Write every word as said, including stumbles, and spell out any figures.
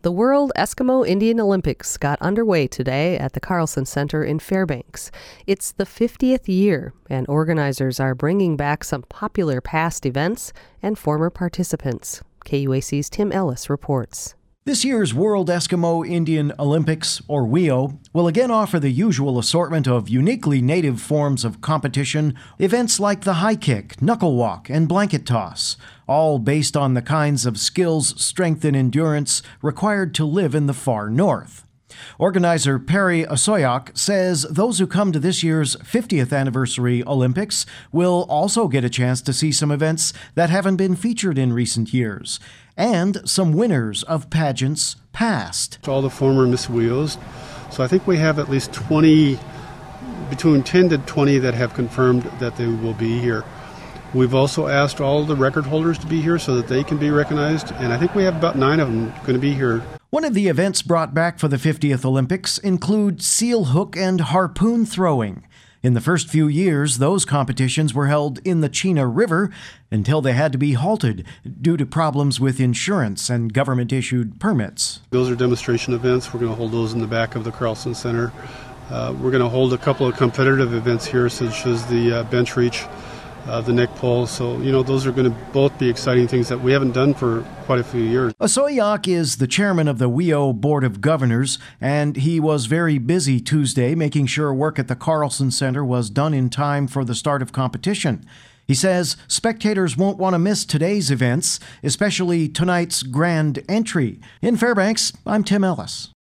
The World Eskimo Indian Olympics got underway today at the Carlson Center in Fairbanks. It's the fiftieth year, and organizers are bringing back some popular past events and former participants. K U A C's Tim Ellis reports. This year's World Eskimo Indian Olympics, or W E O, will again offer the usual assortment of uniquely native forms of competition, events like the high kick, knuckle walk, and blanket toss, all based on the kinds of skills, strength, and endurance required to live in the far north. Organizer Perry Osoyak says those who come to this year's fiftieth anniversary Olympics will also get a chance to see some events that haven't been featured in recent years, and some winners of pageants past. All the former Miss W E Os, so I think we have at least twenty, between ten to twenty that have confirmed that they will be here. We've also asked all the record holders to be here so that they can be recognized, and I think we have about nine of them going to be here. One of the events brought back for the fiftieth Olympics include seal hook and harpoon throwing. In the first few years, those competitions were held in the Chena River until they had to be halted due to problems with insurance and government-issued permits. Those are demonstration events. We're going to hold those in the back of the Carlson Center. Uh, we're going to hold a couple of competitive events here, such as the uh, bench reach, Uh, the neck pull. So, you know, those are going to both be exciting things that we haven't done for quite a few years. Osoyak is the chairman of the W E O Board of Governors, and he was very busy Tuesday making sure work at the Carlson Center was done in time for the start of competition. He says spectators won't want to miss today's events, especially tonight's grand entry. In Fairbanks, I'm Tim Ellis.